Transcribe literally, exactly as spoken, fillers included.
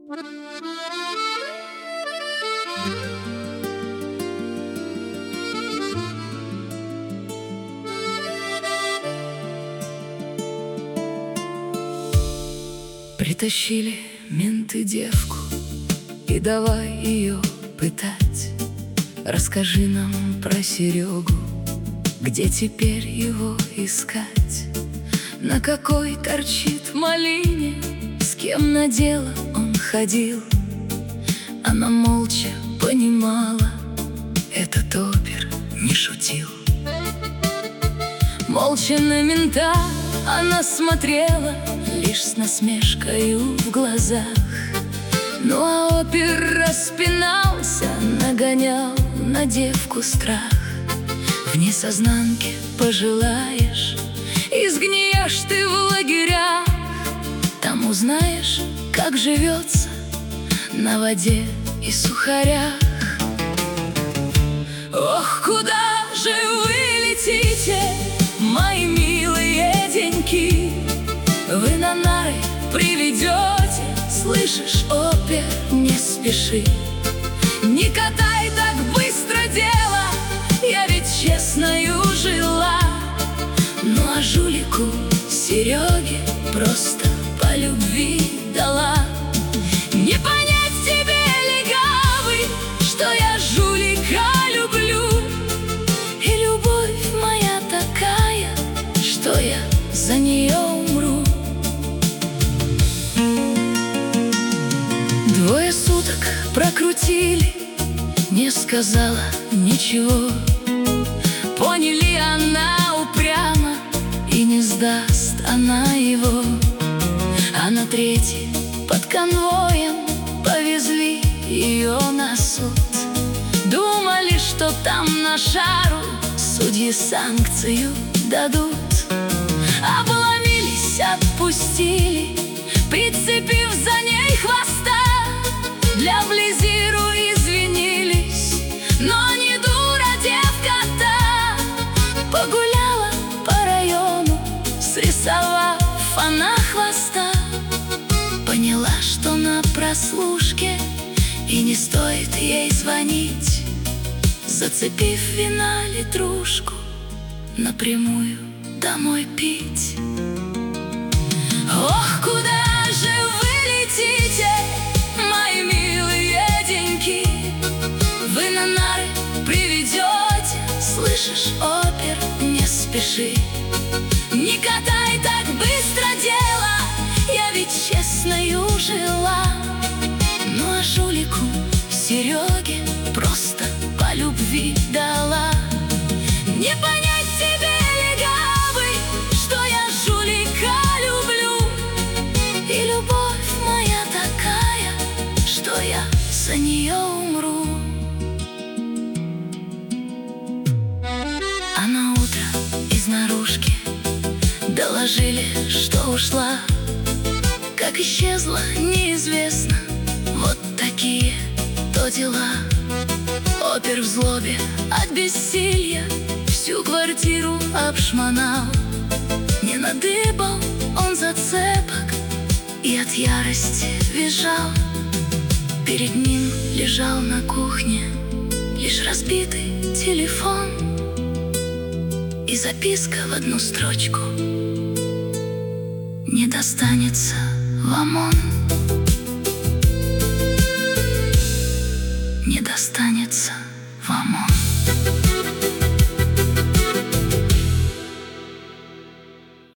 Притащили менты девку и давай ее пытать. Расскажи нам про Серегу, где теперь его искать? На какой торчит малине, с кем на дело он ходил? Она молча понимала, этот опер не шутил. Молча на мента она смотрела, лишь с насмешкою в глазах. Ну а опер распинался, нагонял на девку страх. В несознанке пожелаешь, и сгниешь ты в лагерях. Там узнаешь, как живется на воде и сухарях. Ох, куда же вы летите, мои милые деньки? Вы на нары приведете, слышишь, опер, не спеши. Не катай так быстро дело, я ведь честною жила. Ну а жулику Сереге просто по любви дала. Не понять тебе, легавый, что я жулика люблю. И любовь моя такая, что я за нее умру. Двое суток прокрутили, не сказала ничего. Поняли, она упряма, и не сдаст она его. А на третий под конвоем повезли ее на суд. Думали, что там на шару судьи санкцию дадут. Обломились, отпустили, прицепив за ней хвоста. Для Близиру извинились, но не дура девка-то. Погуляла по району, срисовав она хвоста. Поняла, что на прослушке, и не стоит ей звонить. Зацепив вина литрушку, напрямую домой пить. Ох, куда же вы летите, мои милые деньки? Вы на нары приведете, слышишь, опер, не спеши. Не катай так быстро дело, я ведь честною жила. Ну а жулику Сереге просто по любви дала. Не понять тебе, легавый, что я жулика люблю. И любовь моя такая, что я за нее умру. А на утро из наружки доложили, что ушла. Как исчезла, неизвестно. Вот такие то дела. Опер в злобе от бессилья всю квартиру обшмонал. Не надыбал он зацепок и от ярости визжал. Перед ним лежал на кухне лишь разбитый телефон и записка в одну строчку: не достанется вам он. Не достанется вам он.